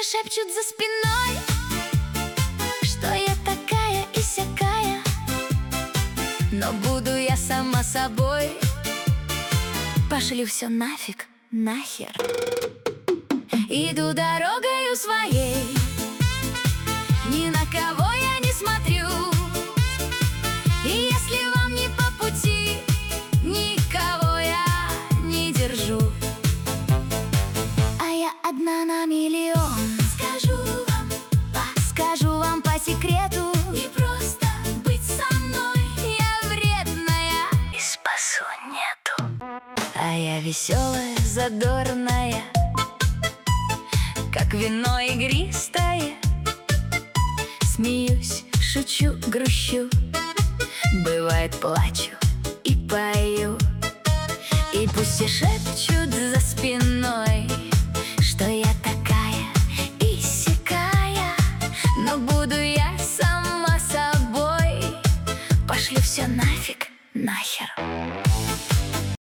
шепчут за спиной, что я такая и сякая, но буду я сама собой. Пошли все нафиг, нахер. Иду дорогою своей, ни на кого я не смотрю. И если вам не по пути, никого я не держу. А я одна на миллион. Скажу вам по секрету, не просто быть со мной. Я вредная и спасу нету. А я веселая, задорная, как вино игристое. Смеюсь, шучу, грущу, бывает плачу и пою. И пусть все шепчут за спиной, что я такая и сякая, но буду